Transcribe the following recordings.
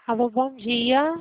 Alô, bom dia.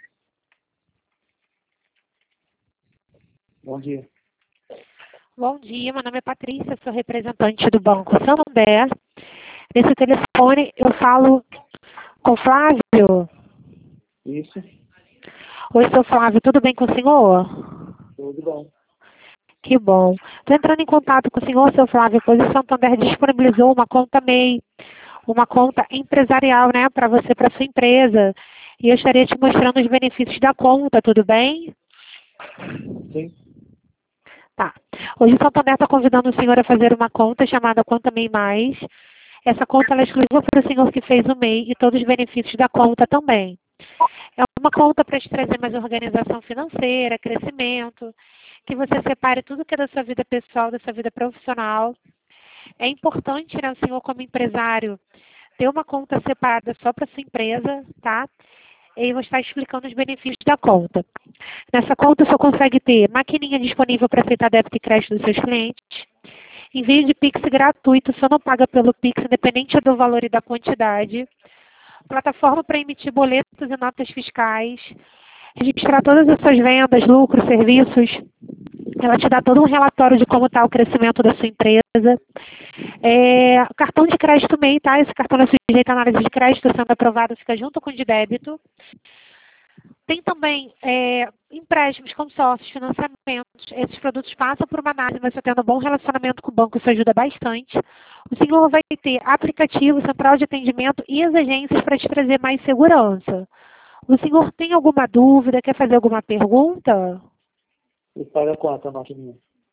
Bom dia. Bom dia, meu nome é Patrícia, sou representante do Banco Santander. Nesse telefone eu falo com o Flávio. Isso, Oi, seu Flávio, tudo bem com o senhor? tudo bom. Que bom. Estou entrando em contato com o senhor, seu Flávio, pois o Santander disponibilizou uma conta MEI, uma conta empresarial, né, para você, para sua empresa. E eu estaria te mostrando os benefícios da conta, tudo bem? Sim, Tá. Hoje o Santander está convidando o senhor a fazer uma conta chamada Conta MEI Mais. Essa conta ela é exclusiva para o senhor que fez o MEI e todos os benefícios da conta também. É uma conta para te trazer mais organização financeira, crescimento, que você separe tudo que é da sua vida pessoal, da sua vida profissional. É importante, né, o senhor como empresário ter uma conta separada só para sua empresa, tá? E aí eu vou estar explicando os benefícios da conta. Nessa conta, o senhor consegue ter maquininha disponível para aceitar débito e crédito dos seus clientes, envio de Pix gratuito, o senhor não paga pelo Pix, independente do valor e da quantidade, plataforma para emitir boletos e notas fiscais, registrar todas as suas vendas, lucros, serviços. Ela te dá todo um relatório de como está o crescimento da sua empresa. Cartão de crédito MEI, tá? Esse cartão é sujeito à análise de crédito, sendo aprovado, fica junto com o de débito. Tem também empréstimos, consórcios, financiamentos. Esses produtos passam por uma análise, mas você tendo um bom relacionamento com o banco, isso ajuda bastante. O senhor vai ter aplicativo, central de atendimento e as agências para te trazer mais segurança. O senhor tem alguma dúvida, quer fazer alguma pergunta? e paga quanto a maquininha?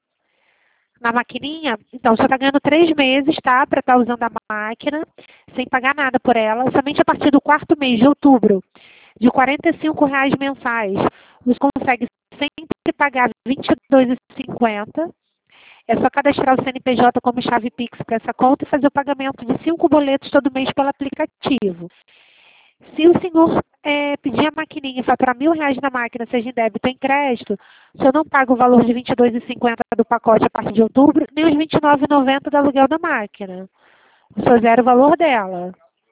Na maquininha? Então, o senhor está ganhando 3 meses, tá? Para estar usando a máquina, sem pagar nada por ela. Somente a partir do 4º mês de outubro, de R$ 45 mensais, você consegue sempre pagar R$ 22,50. É só cadastrar o CNPJ como chave Pix para essa conta e fazer o pagamento de 5 boletos todo mês pelo aplicativo. Se o senhor pedir a maquininha e faturar R$ 1.000 na máquina, seja em débito ou em crédito, o senhor não paga o valor de R$ 22,50 do pacote a partir de outubro, nem os R$ 29,90 do aluguel da máquina. O senhor zera o valor dela.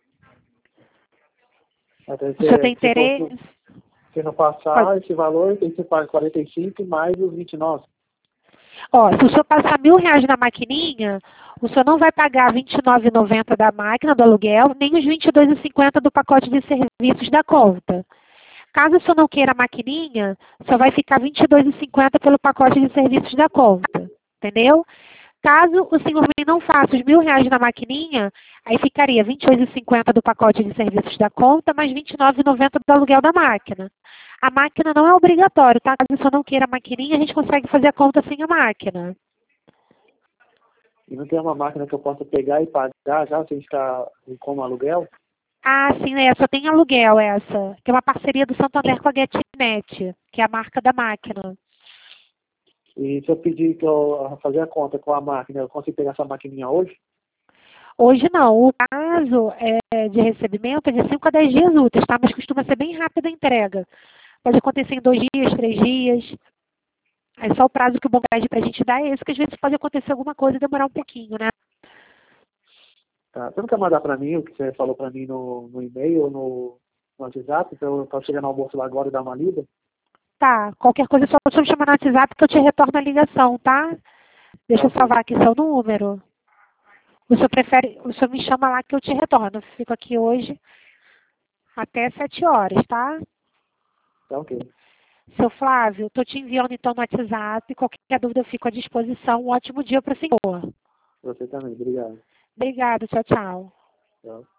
Até O senhor tem interesse? se não passar esse valor, tem que ser pago 45 mais os 29. Ó, se o senhor passar R$ 1.000 na maquininha, o senhor não vai pagar R$ 29,90 da máquina, do aluguel, nem os R$ 22,50 do pacote de serviços da conta. Caso o senhor não queira a maquininha, só vai ficar R$ 22,50 pelo pacote de serviços da conta. Entendeu? Caso o senhor não faça os R$ 1.000 na maquininha, aí ficaria R$ 28,50 do pacote de serviços da conta, mais R$ 29,90 do aluguel da máquina. A máquina não é obrigatório, tá? Caso o senhor não queira a maquininha, a gente consegue fazer a conta sem a máquina. E não tem uma máquina que eu possa pegar e pagar já sem ficar como aluguel? Ah, sim, só tem aluguel essa. Que é uma parceria do Santander com a GetNet, que é a marca da máquina. E se eu pedir que eu fazer a conta com a máquina, eu consigo pegar essa maquininha hoje? Hoje não. O prazo de recebimento é de 5 a 10 dias úteis, tá? Mas costuma ser bem rápida a entrega. Pode acontecer em 2 dias, 3 dias. Aí só o prazo que o banco pede pra gente dar é esse, que às vezes pode acontecer alguma coisa e demorar um pouquinho, né? Tá. Você não quer mandar para mim o que você falou para mim no e-mail ou no WhatsApp, para eu chegar no almoço lá agora e dar uma lida? Tá, qualquer coisa é só me chamar no WhatsApp que eu te retorno a ligação, tá? Deixa eu Ok. salvar aqui seu número. O senhor me chama lá que eu te retorno. Eu fico aqui hoje até 7 horas, tá? Tá ok. Seu Flávio, estou te enviando então no WhatsApp. Qualquer dúvida eu fico à disposição. Um ótimo dia para o senhor. Você também. Obrigado. Obrigada, tchau, tchau. Tchau.